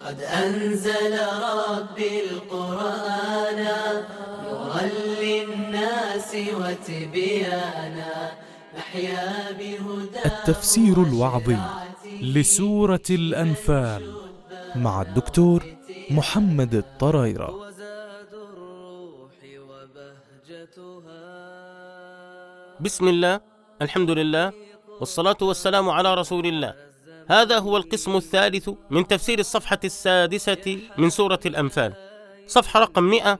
قد أنزل ربي القرآن نورا للناس وتبيانا نحيا بهداه. التفسير الوعظي لسورة الأنفال مع الدكتور محمد الطرايرة. بسم الله، الحمد لله، والصلاة والسلام على رسول الله. هذا هو القسم الثالث من تفسير الصفحة السادسة من سورة الأنفال، صفحة رقم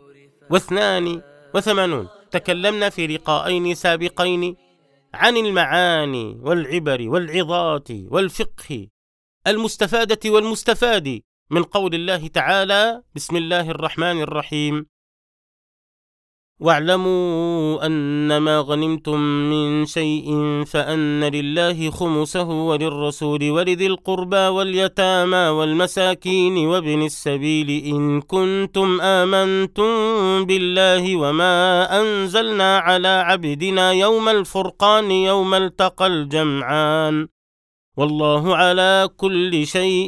182. تكلمنا في لقاءين سابقين عن المعاني والعبر والعظات والفقه المستفادة والمستفاد من قول الله تعالى: بسم الله الرحمن الرحيم: واعلموا أنما غنمتم من شيء فأن لله خمسه وللرسول ولذي القربى واليتامى والمساكين وابن السبيل إن كنتم آمنتم بالله وما أنزلنا على عبدنا يوم الفرقان يوم التقى الجمعان والله على كل شيء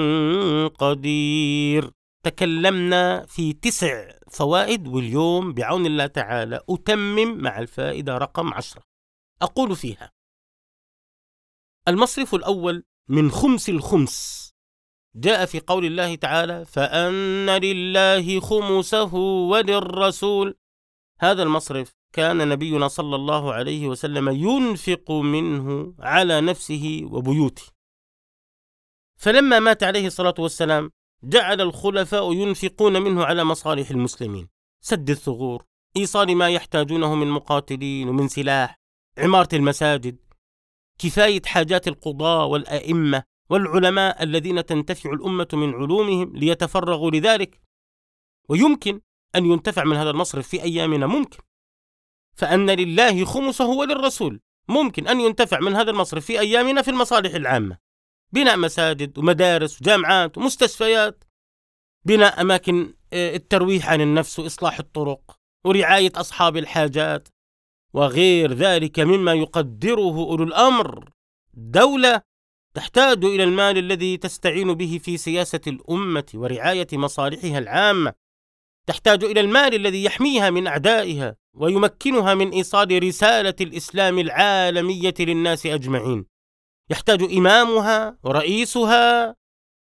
قدير. تكلمنا في 9 فوائد، واليوم بعون الله تعالى أتمم مع الفائدة رقم 10. أقول فيها: المصرف الأول من خمس الخمس جاء في قول الله تعالى: فأن لله خمسه وللرسول. هذا المصرف كان نبينا صلى الله عليه وسلم ينفق منه على نفسه وبيوته، فلما مات عليه الصلاة والسلام جعل الخلفاء ينفقون منه على مصالح المسلمين: سد الثغور، إيصال ما يحتاجونه من مقاتلين ومن سلاح، عمارة المساجد، كفاية حاجات القضاة والأئمة والعلماء الذين تنتفع الأمة من علومهم ليتفرغوا لذلك. ويمكن أن ينتفع من هذا المصرف في أيامنا، ممكن. فأن لله خمسه وللرسول، ممكن أن ينتفع من هذا المصرف في أيامنا في المصالح العامة: بناء مساجد ومدارس وجامعات ومستشفيات، بناء أماكن الترويح عن النفس وإصلاح الطرق ورعاية أصحاب الحاجات وغير ذلك مما يقدره أولو الأمر. دولة تحتاج إلى المال الذي تستعين به في سياسة الأمة ورعاية مصالحها العامة، تحتاج إلى المال الذي يحميها من أعدائها ويمكنها من إيصال رسالة الإسلام العالمية للناس أجمعين. يحتاج إمامها ورئيسها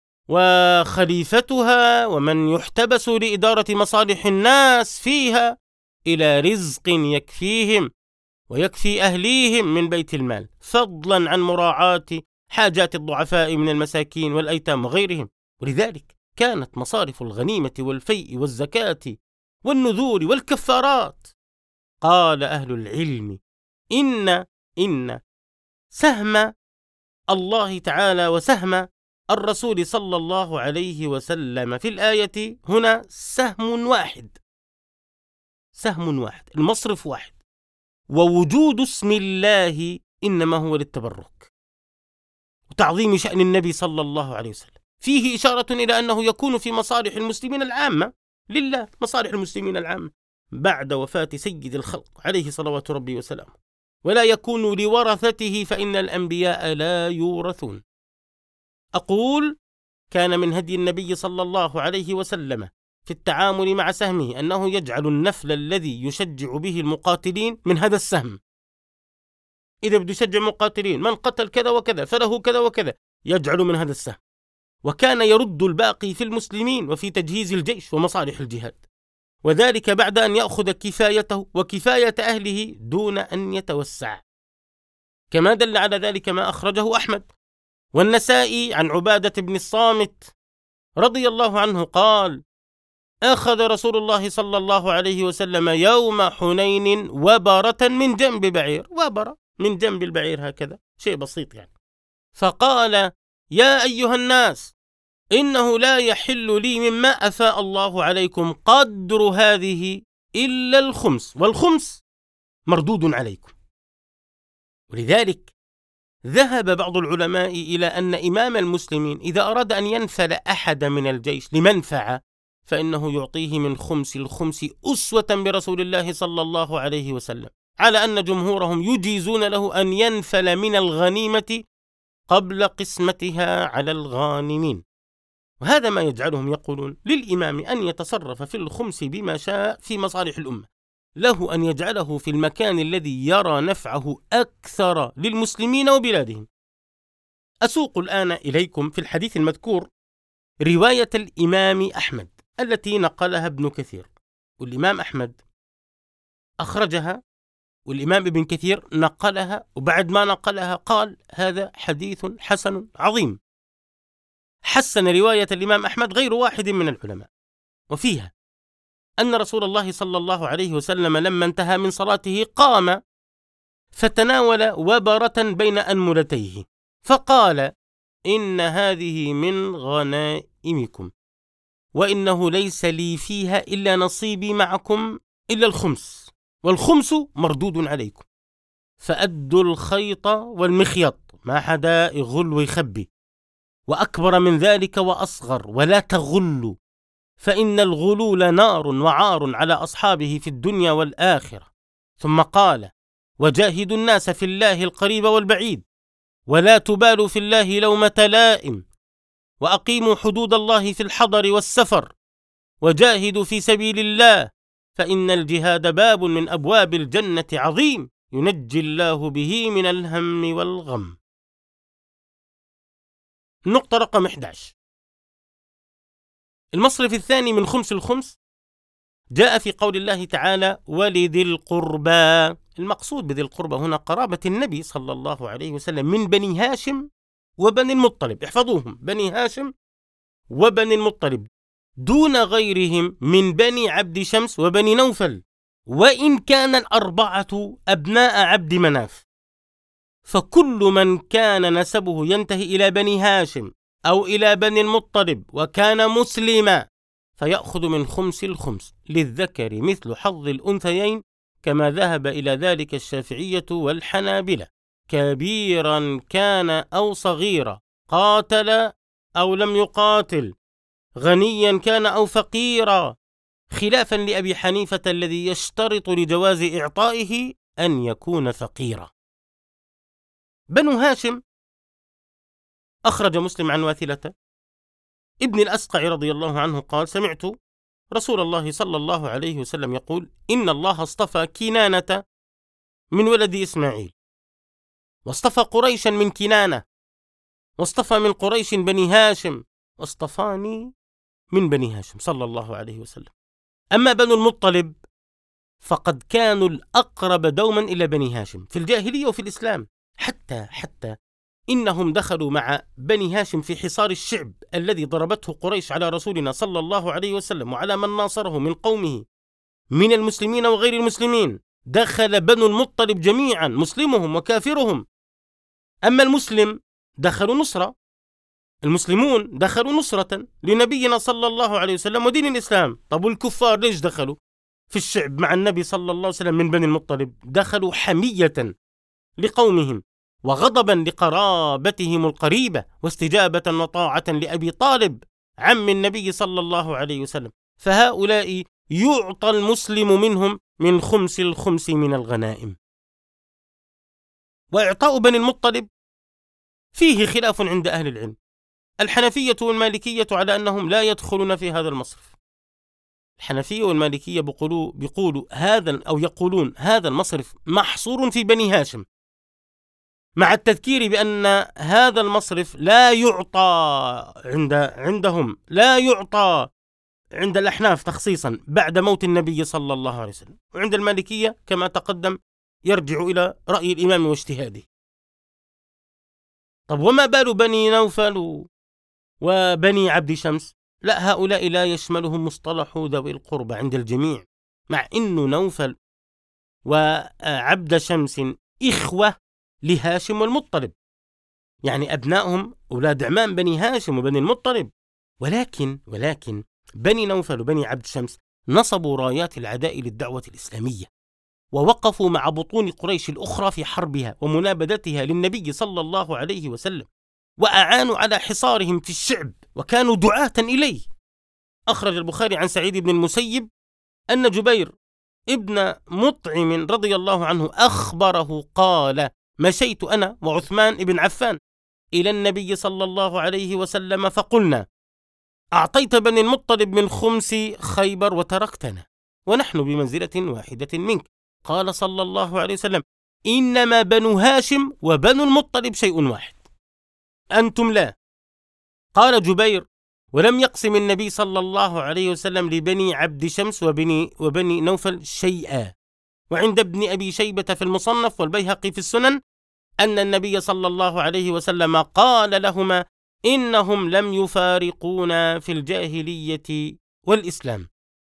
وخليفتها ومن يحتبس لإدارة مصالح الناس فيها إلى رزق يكفيهم ويكفي أهليهم من بيت المال، فضلا عن مراعاة حاجات الضعفاء من المساكين والأيتام وغيرهم. ولذلك كانت مصارف الغنيمة والفيء والزكاة والنذور والكفارات. قال أهل العلم: إن سهم الله تعالى وسهم الرسول صلى الله عليه وسلم في الآية هنا سهم واحد، المصرف واحد، ووجود اسم الله إنما هو للتبرك وتعظيم شأن النبي صلى الله عليه وسلم. فيه إشارة إلى أنه يكون في مصالح المسلمين العامة لله، مصالح المسلمين العامة بعد وفاة سيد الخلق عليه صلوات ربي وسلامه، ولا يكون لورثته فإن الأنبياء لا يورثون. أقول: كان من هدي النبي صلى الله عليه وسلم في التعامل مع سهمه أنه يجعل النفل الذي يشجع به المقاتلين من هذا السهم. إذا بده يشجع مقاتلين من قتل كذا وكذا فله كذا وكذا، يجعل من هذا السهم، وكان يرد الباقي في المسلمين وفي تجهيز الجيش ومصالح الجهاد، وذلك بعد أن يأخذ كفايته وكفاية أهله دون أن يتوسع، كما دل على ذلك ما أخرجه أحمد والنسائي عن عبادة بن الصامت رضي الله عنه قال: أخذ رسول الله صلى الله عليه وسلم يوم حنين وبرة من جنب بعير، وبرة من جنب البعير هكذا، شيء بسيط يعني، فقال: يا أيها الناس، إنه لا يحل لي مما أفاء الله عليكم قدر هذه إلا الخمس، والخمس مردود عليكم. ولذلك ذهب بعض العلماء إلى أن إمام المسلمين إذا أراد أن ينفل أحد من الجيش لمنفعة فإنه يعطيه من خمس الخمس أسوة برسول الله صلى الله عليه وسلم، على أن جمهورهم يجيزون له أن ينفل من الغنيمة قبل قسمتها على الغانمين. وهذا ما يجعلهم يقولون للإمام أن يتصرف في الخمس بما شاء في مصالح الأمة، له أن يجعله في المكان الذي يرى نفعه أكثر للمسلمين وبلادهم. أسوق الآن إليكم في الحديث المذكور رواية الإمام أحمد التي نقلها ابن كثير، والإمام أحمد أخرجها والإمام ابن كثير نقلها، وبعد ما نقلها قال هذا حديث حسن عظيم. حسن رواية الإمام أحمد غير واحد من العلماء، وفيها أن رسول الله صلى الله عليه وسلم لما انتهى من صلاته قام فتناول وبرة بين أنملتيه فقال إن هذه من غنائمكم وإنه ليس لي فيها إلا نصيبي معكم إلا الخمس، والخمس مردود عليكم، فأدوا الخيط والمخيط، ما حدا يغل ويخبي، وأكبر من ذلك وأصغر، ولا تغلوا، فإن الغلول نار وعار على أصحابه في الدنيا والآخرة. ثم قال وجاهدوا الناس في الله القريب والبعيد، ولا تبالوا في الله لومة لائم، وأقيموا حدود الله في الحضر والسفر، وجاهدوا في سبيل الله، فإن الجهاد باب من أبواب الجنة عظيم ينجي الله به من الهم والغم. النقطة رقم 11، المصرف الثاني من خمس الخمس جاء في قول الله تعالى ولذي القربى. المقصود بذي القربى هنا قرابة النبي صلى الله عليه وسلم من بني هاشم وبني المطلب، احفظوهم، بني هاشم وبني المطلب، دون غيرهم من بني عبد شمس وبني نوفل، وإن كان الأربعة أبناء عبد مناف، فكل من كان نسبه ينتهي إلى بني هاشم أو إلى بني المطلب وكان مسلما فيأخذ من خمس الخمس، للذكر مثل حظ الأنثيين، كما ذهب إلى ذلك الشافعية والحنابلة، كبيرا كان أو صغيرا، قاتل أو لم يقاتل، غنيا كان أو فقيرا، خلافا لأبي حنيفة الذي يشترط لجواز إعطائه أن يكون فقيرا. بنو هاشم أخرج مسلم عن واثلة ابن الأسقع رضي الله عنه قال سمعت رسول الله صلى الله عليه وسلم يقول إن الله اصطفى كنانة من ولد إسماعيل، واصطفى قريشا من كنانة، واصطفى من قريش بني هاشم، واصطفاني من بني هاشم صلى الله عليه وسلم. أما بنو المطلب فقد كانوا الأقرب دوما إلى بني هاشم في الجاهلية وفي الإسلام، حتى إنهم دخلوا مع بني هاشم في حصار الشعب الذي ضربته قريش على رسولنا صلى الله عليه وسلم وعلى من ناصره من قومه من المسلمين وغير المسلمين. دخل بنو المطلب جميعا، مسلمهم وكافرهم. أما المسلم دخلوا نصرة، المسلمون دخلوا نصرة لنبينا صلى الله عليه وسلم ودين الإسلام. طب والكفار ليش دخلوا في الشعب مع النبي صلى الله عليه وسلم من بني المطلب؟ دخلوا حمية لقومهم وغضبا لقرابتهم القريبة واستجابة وطاعة لأبي طالب عم النبي صلى الله عليه وسلم. فهؤلاء يعطى المسلم منهم من خمس الخمس من الغنائم. وإعطاء بني المطلب فيه خلاف عند أهل العلم، الحنفية والمالكية على أنهم لا يدخلون في هذا المصرف. الحنفية والمالكية بيقولوا هذا أو يقولون هذا المصرف محصور في بني هاشم، مع التذكير بأن هذا المصرف لا يعطى عندهم، لا يعطى عند الأحناف تخصيصا بعد موت النبي صلى الله عليه وسلم، وعند المالكية كما تقدم يرجع إلى رأي الإمام واجتهاده. طب وما بال بني نوفل وبني عبد شمس؟ لا، هؤلاء لا يشملهم مصطلح ذوي القربى عند الجميع، مع إنه نوفل وعبد شمس إخوة لهاشم والمطلب، يعني أبنائهم أولاد عمان بني هاشم وبني المطلب، ولكن بني نوفل وبني عبد شمس نصبوا رايات العداء للدعوة الإسلامية، ووقفوا مع بطون قريش الأخرى في حربها ومنابذتها للنبي صلى الله عليه وسلم، وأعانوا على حصارهم في الشعب وكانوا دعاة إليه. أخرج البخاري عن سعيد بن المسيب أن جبير ابن مطعم رضي الله عنه أخبره قال مشيت أنا وعثمان بن عفان إلى النبي صلى الله عليه وسلم فقلنا أعطيت بني المطلب من خمس خيبر وتركتنا ونحن بمنزلة واحدة منك. قال صلى الله عليه وسلم: إنما بنو هاشم وبنو المطلب شيء واحد، أنتم لا. قال جبير: ولم يقسم النبي صلى الله عليه وسلم لبني عبد شمس وبني نوفل شيئا. وعند ابن أبي شيبة في المصنف والبيهقي في السنن أن النبي صلى الله عليه وسلم قال لهما: إنهم لم يفارقونا في الجاهلية والإسلام.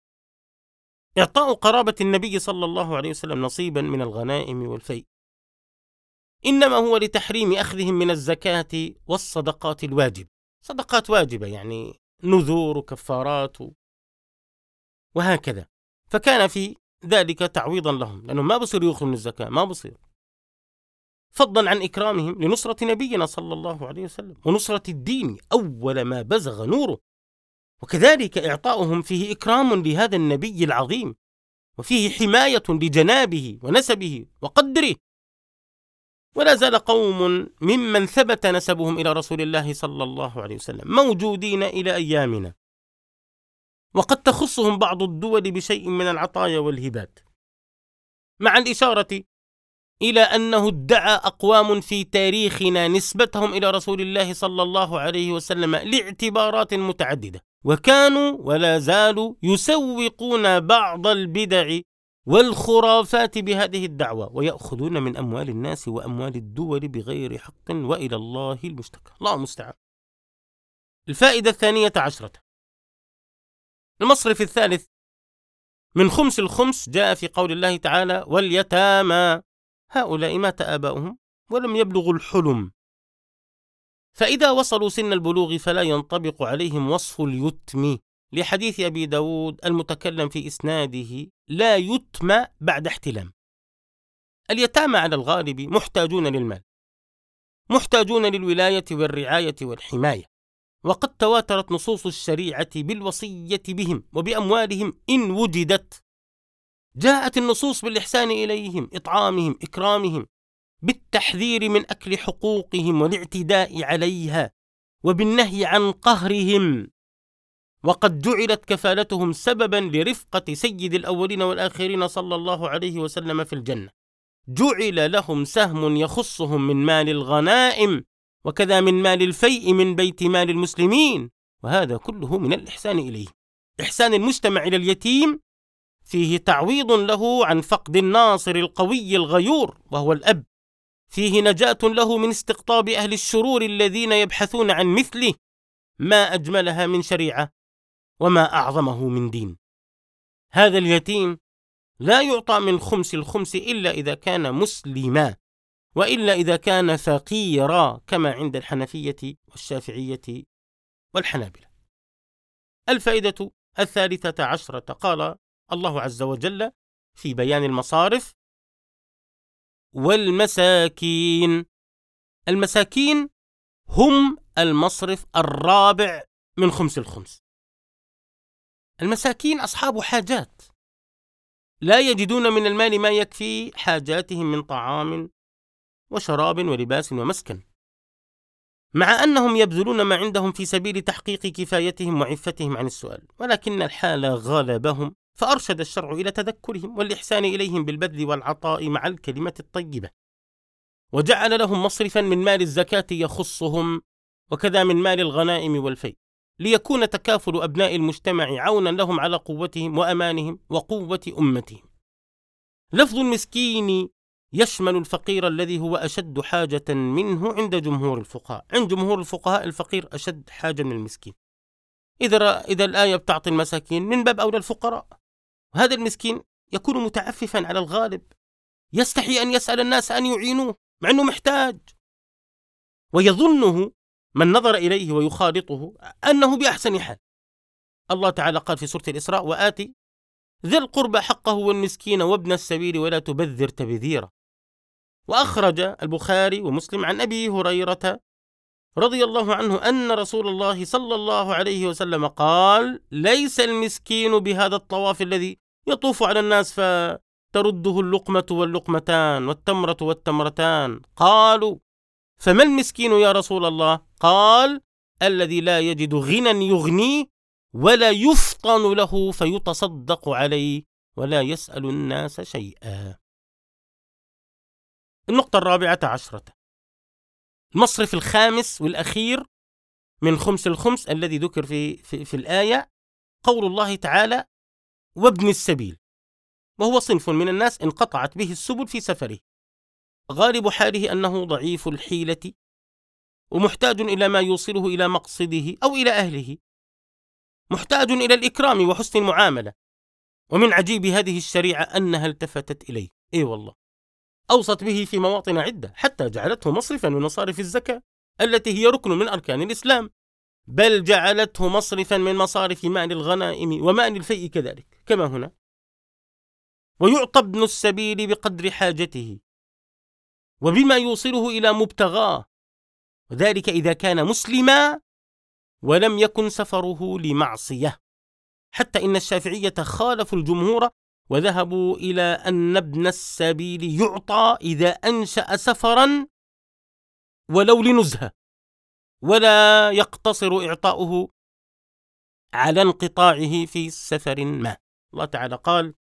إعطاء قرابة النبي صلى الله عليه وسلم نصيبا من الغنائم والفيء إنما هو لتحريم أخذهم من الزكاة والصدقات الواجب. صدقات واجبة يعني نذور وكفارات وهكذا، فكان في ذلك تعويضا لهم، لأنهم ما بصير يأخذوا من الزكاة، ما بصير، فضلا عن إكرامهم لنصرة نبينا صلى الله عليه وسلم ونصرة الدين أول ما بزغ نوره. وكذلك إعطاؤهم فيه إكرام لهذا النبي العظيم، وفيه حماية لجنابه ونسبه وقدره. ولا زال قوم ممن ثبت نسبهم إلى رسول الله صلى الله عليه وسلم موجودين إلى أيامنا، وقد تخصهم بعض الدول بشيء من العطايا والهبات، مع الإشارة إلى أنه ادعى أقوام في تاريخنا نسبتهم إلى رسول الله صلى الله عليه وسلم لاعتبارات متعددة، وكانوا ولا زالوا يسوقون بعض البدع والخرافات بهذه الدعوة، ويأخذون من أموال الناس وأموال الدول بغير حق، وإلى الله المشتكى، الله المستعان. الفائدة 12، المصرف الثالث من خمس الخمس جاء في قول الله تعالى: واليتامى هؤلاء مات آباؤهم ولم يبلغوا الحلم، فإذا وصلوا سن البلوغ فلا ينطبق عليهم وصف اليتم، لحديث أبي داود المتكلم في إسناده: لا يتم بعد احتلام. اليتامى على الغالب محتاجون للمال، محتاجون للولاية والرعاية والحماية، وقد تواترت نصوص الشريعة بالوصية بهم وبأموالهم إن وجدت. جاءت النصوص بالإحسان إليهم، إطعامهم، إكرامهم، بالتحذير من أكل حقوقهم والاعتداء عليها، وبالنهي عن قهرهم. وقد جعلت كفالتهم سببا لرفقة سيد الأولين والآخرين صلى الله عليه وسلم في الجنة. جعل لهم سهم يخصهم من مال الغنائم، وكذا من مال الفيء من بيت مال المسلمين، وهذا كله من الإحسان إليه. إحسان المجتمع إلى اليتيم فيه تعويض له عن فقد الناصر القوي الغيور وهو الأب، فيه نجاة له من استقطاب أهل الشرور الذين يبحثون عن مثله، ما أجملها من شريعة وما أعظمه من دين. هذا اليتيم لا يعطى من خمس الخمس إلا إذا كان مسلما، وإلا إذا كان فقيرا، كما عند الحنفية والشافعية والحنابلة. الفائدة 13، قال الله عز وجل في بيان المصارف: والمساكين. المساكين هم المصرف الرابع من خمس الخمس. المساكين أصحاب حاجات، لا يجدون من المال ما يكفي حاجاتهم من طعام وشراب ولباس ومسكن، مع أنهم يبذلون ما عندهم في سبيل تحقيق كفايتهم وعفتهم عن السؤال، ولكن الحال غلبهم، فأرشد الشرع إلى تذكرهم والإحسان إليهم بالبذل والعطاء مع الكلمة الطيبة، وجعل لهم مصرفا من مال الزكاة يخصهم، وكذا من مال الغنائم والفيء، ليكون تكافل أبناء المجتمع عونا لهم على قوتهم وأمانهم وقوة أمتهم. لفظ المسكين يشمل الفقير الذي هو أشد حاجة منه عند جمهور الفقهاء. عند جمهور الفقهاء الفقير أشد حاجة من المسكين. إذا الآية بتعطي المساكين من باب أولى الفقراء. وهذا المسكين يكون متعففا على الغالب، يستحي أن يسأل الناس أن يعينوه مع أنه محتاج، ويظنه من نظر إليه ويخالطه أنه بأحسن حال. الله تعالى قال في سورة الإسراء: وآتي ذي القربى حقه والمسكين وابن السبيل ولا تبذر تبذيرا. وأخرج البخاري ومسلم عن أبي هريرة رضي الله عنه أن رسول الله صلى الله عليه وسلم قال: ليس المسكين بهذا الطواف الذي يطوف على الناس فترده اللقمة واللقمتان والتمرة والتمرتان. قالوا: فما المسكين يا رسول الله؟ قال: الذي لا يجد غنى يغنيه ولا يفطن له فيتصدق عليه ولا يسأل الناس شيئا. النقطة 14، المصرف الخامس والأخير من خمس الخمس الذي ذكر في الآية، قول الله تعالى: وابن السبيل، وهو صنف من الناس انقطعت به السبل في سفره، غالب حاله أنه ضعيف الحيلة ومحتاج إلى ما يوصله إلى مقصده أو إلى أهله، محتاج إلى الإكرام وحسن المعاملة. ومن عجيب هذه الشريعة أنها التفتت إليه، والله أوصت به في مواطن عدة، حتى جعلته مصرفا من مصارف الزكاة التي هي ركن من أركان الإسلام، بل جعلته مصرفا من مصارف مال الغنائم ومال الفيء كذلك كما هنا. ويعطى ابن السبيل بقدر حاجته وبما يوصله إلى مبتغاه، وذلك إذا كان مسلما ولم يكن سفره لمعصية، حتى إن الشافعية خالفوا الجمهور وذهبوا إلى أن ابن السبيل يعطى إذا أنشأ سفرا ولو لنزهة، ولا يقتصر إعطاؤه على انقطاعه في سفر ما. الله تعالى قال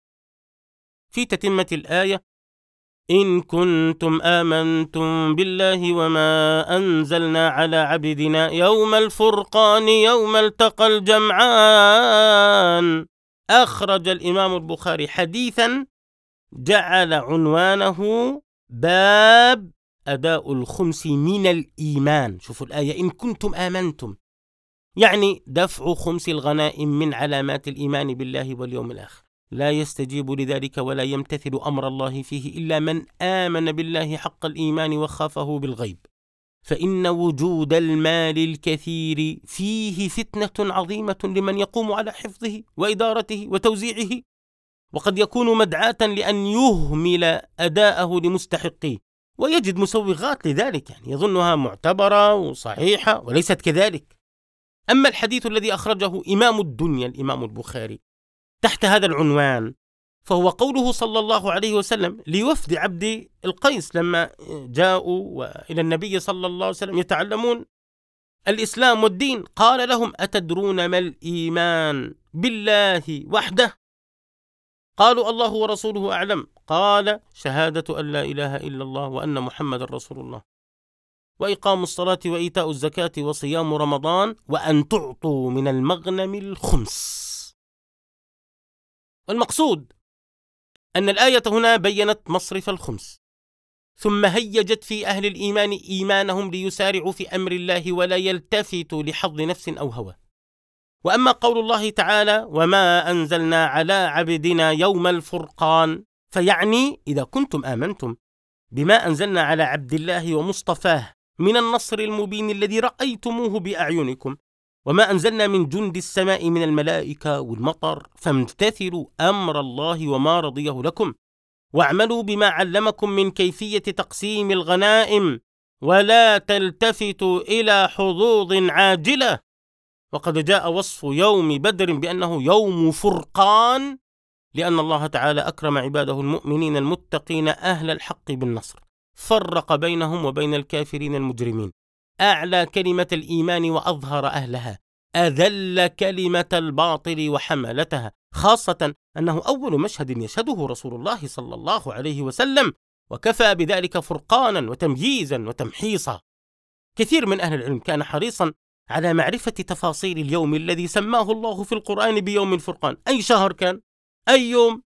في تتمة الآية: إن كنتم آمنتم بالله وما أنزلنا على عبدنا يوم الفرقان يوم التقى الجمعان. أخرج الإمام البخاري حديثا جعل عنوانه باب أداء الخمس من الإيمان. شوفوا الآية: إن كنتم آمنتم، يعني دفع خمس الغنائم من علامات الإيمان بالله واليوم الآخر. لا يستجيب لذلك ولا يمتثل أمر الله فيه إلا من آمن بالله حق الإيمان وخافه بالغيب، فإن وجود المال الكثير فيه فتنة عظيمة لمن يقوم على حفظه وإدارته وتوزيعه، وقد يكون مدعاة لأن يهمل أداءه لمستحقيه ويجد مسوغات لذلك، يعني يظنها معتبرة وصحيحة وليست كذلك. أما الحديث الذي أخرجه إمام الدنيا الإمام البخاري تحت هذا العنوان فهو قوله صلى الله عليه وسلم لوفد عبد القيس لما جاءوا إلى النبي صلى الله عليه وسلم يتعلمون الإسلام والدين، قال لهم: أتدرون ما الإيمان بالله وحده؟ قالوا: الله ورسوله أعلم. قال: شهادة أن لا إله إلا الله وأن محمد رسول الله، وإقام الصلاة وإيتاء الزكاة وصيام رمضان، وأن تعطوا من المغنم الخمس. والمقصود أن الآية هنا بيّنت مصرف الخمس، ثم هيجت في أهل الإيمان إيمانهم ليسارعوا في أمر الله ولا يلتفتوا لحظ نفس أو هوى. وأما قول الله تعالى: وما أنزلنا على عبدنا يوم الفرقان، فيعني إذا كنتم آمنتم بما أنزلنا على عبد الله ومصطفاه من النصر المبين الذي رأيتموه بأعينكم، وما أنزلنا من جند السماء من الملائكة والمطر، فامتثلوا أمر الله وما رضيه لكم، واعملوا بما علمكم من كيفية تقسيم الغنائم، ولا تلتفتوا إلى حظوظ عاجلة. وقد جاء وصف يوم بدر بأنه يوم فرقان، لأن الله تعالى أكرم عباده المؤمنين المتقين أهل الحق بالنصر، فرق بينهم وبين الكافرين المجرمين، أعلى كلمة الإيمان وأظهر أهلها، أذل كلمة الباطل وحملتها، خاصة أنه أول مشهد يشهده رسول الله صلى الله عليه وسلم، وكفى بذلك فرقانا وتمييزا وتمحيصا. كثير من أهل العلم كان حريصا على معرفة تفاصيل اليوم الذي سماه الله في القرآن بيوم الفرقان، أي شهر كان، أي يوم.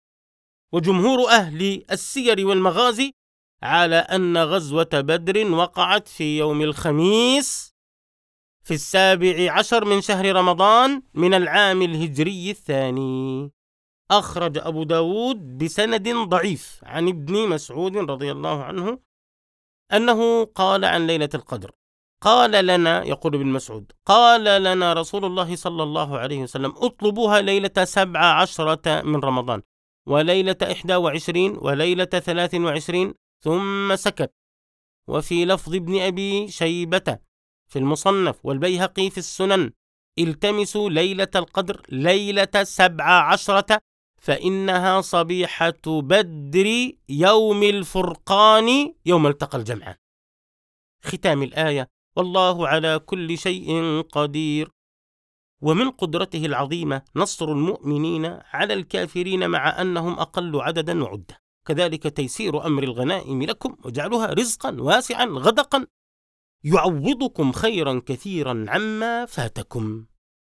وجمهور أهل السير والمغازي على أن غزوة بدر وقعت في يوم الخميس في 17 من شهر رمضان من العام الهجري الثاني. أخرج أبو داود بسند ضعيف عن ابن مسعود رضي الله عنه أنه قال عن ليلة القدر، قال لنا، يقول ابن مسعود، قال لنا رسول الله صلى الله عليه وسلم: اطلبوها ليلة 17 من رمضان، وليلة 21، وليلة 23، ثم سكت. وفي لفظ ابن أبي شيبة في المصنف والبيهقي في السنن: التمسوا ليلة القدر ليلة 17 فإنها صبيحة بدر يوم الفرقان يوم التقى الجمعان. ختام الآية: والله على كل شيء قدير. ومن قدرته العظيمة نصر المؤمنين على الكافرين مع أنهم أقل عددا وعدة، كذلك تيسير أمر الغنائم لكم وجعلها رزقا واسعا غدقا يعوضكم خيرا كثيرا عما فاتكم.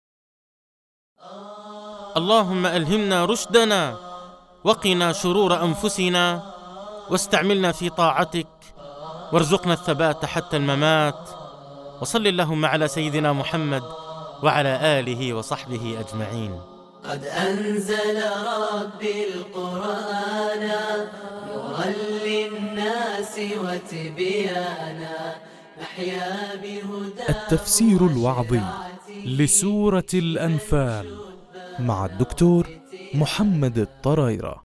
اللهم ألهمنا رشدنا وقنا شرور أنفسنا واستعملنا في طاعتك وارزقنا الثبات حتى الممات. وصل اللهم على سيدنا محمد وعلى آله وصحبه أجمعين. قد أنزل ربي القرآن نورا للناس وتبيانا نحيا بهدى. التفسير الوعظي لسورة الأنفال مع الدكتور محمد الطرايرة.